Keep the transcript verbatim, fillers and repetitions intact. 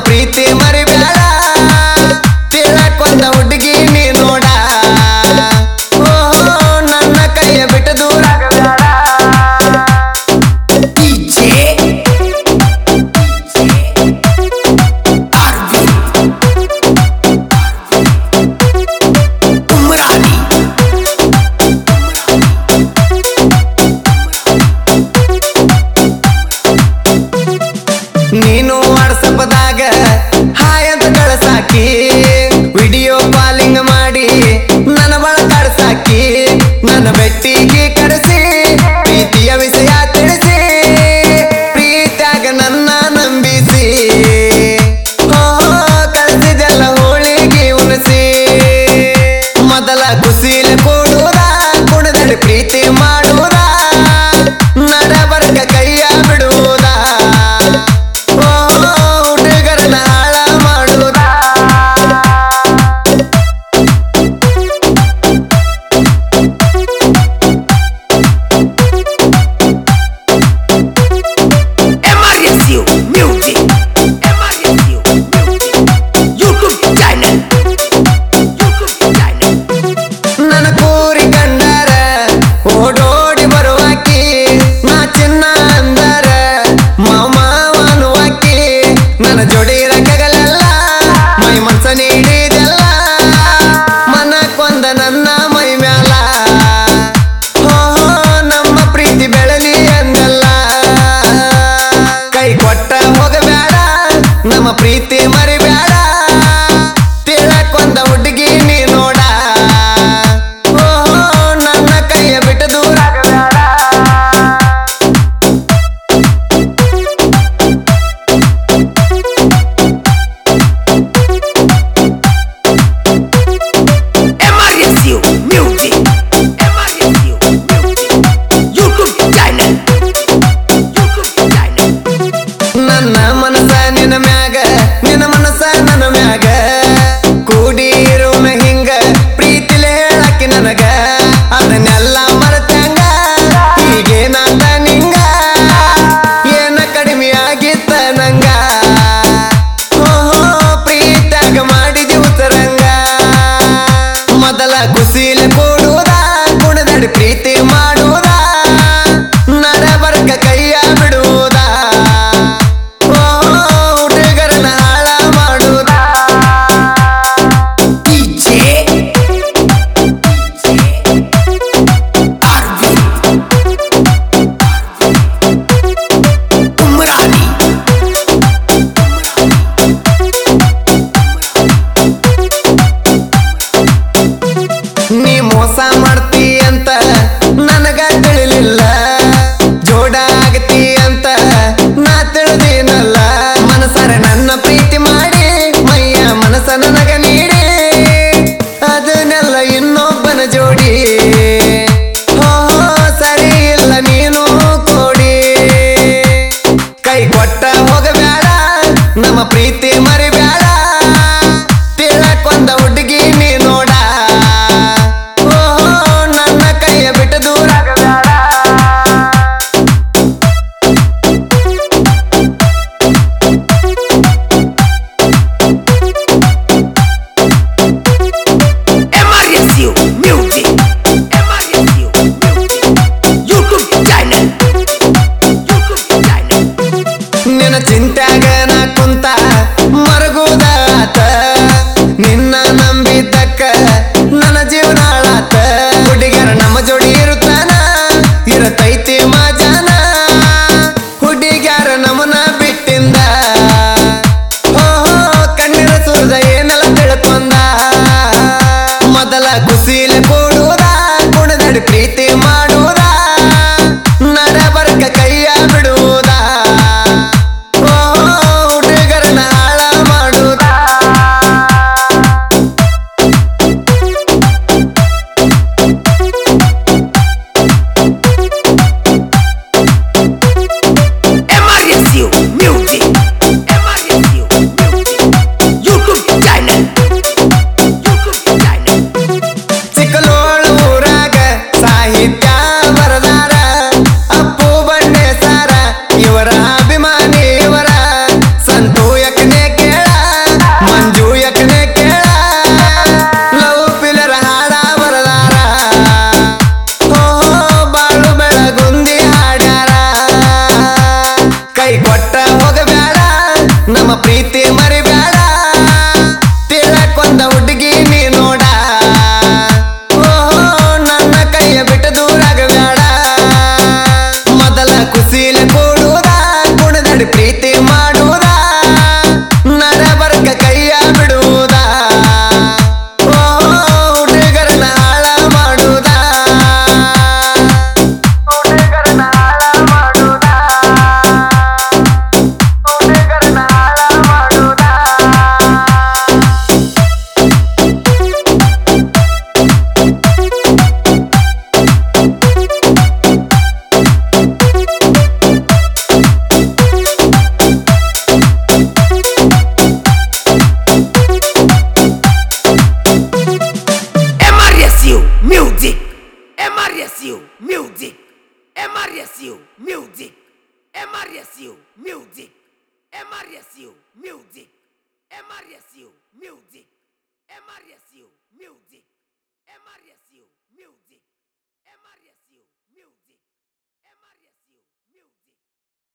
ಪ್ರೀತಿ ಮರಿಬೇಡ ತಿಳಕೊಂದ ಹುಡುಗಿ ನೀ ನೋಡ ಓಹೋ ನನ್ನ ಕೈಯ ಬಿಟ್ಟು ದೂರ ನೀನು ವಾಟ್ಸಪ್ದಾಗ ಹಾಯ್ ಅಂತ ಕಳ್ಸಾಕಿ ವಿಡಿಯೋ ಕಾಲಿಂಗ್ ಮಾಡಿ ನನ್ನ ಬಳ ಕಳ್ಸಾಕಿ ನನ್ನ ಬೆಟ್ಟಿಗೆ ಕರೆಸಿ ಪ್ರೀತಿಯ ವಿಷಯ ತಿಳಿಸಿ ಪ್ರೀತಿಯಾಗ ನನ್ನ ನಂಬಿಸಿ ಓ ಕಳಿಸಿದೆಲ್ಲ ಹೋಳಿಗೆ ಉಣಿಸಿ ಮೊದಲ ಕುಸಿಲೆ ಕೊಡುವುದ ಕುಣದಲ್ಲಿ ಪ್ರೀತಿ ಮಾಡುವುದ ನಡಬರ್ಕ ಕೈಯ ಬಿಡುವುದ ನನ್ನ ಕೂರಿ ಕಂಡರ ಓಡೋಡಿ ಬರುವಾಕಿ ನಾ ಚಿನ್ನ ಅಂದರ ಮಾವನು ಅಕ್ಕಿ ನನ್ನ ಜೋಡಿ ರಕ್ಕಗಲೆಲ್ಲ ಮೈ ಮನಸ ನೀಡಿದೆಲ್ಲ ಮನಕ್ಕೊಂದ ನನ್ನ ಮೈ ಮ್ಯಾಲ ಹೋ ನಮ್ಮ ಪ್ರೀತಿ ಬೆಳಲಿ ಎಂದಲ್ಲ ಕೈ ಕೊಟ್ಟ ಹೋಗಬೇಡ ನಮ್ಮ ಪ್ರೀತಿ ಮರಿಬೇಡ ತಿಳಕೊಂದ ಹುಡುಗಿ ನೀ ನೋಡ ನನ್ನ ಮನಸ ನಿನ್ನ ಮ್ಯಾಗ ನಿನ್ನ ಮನಸ music. M R S U, music. M R S U, music. M R S U, music. M R S U, music.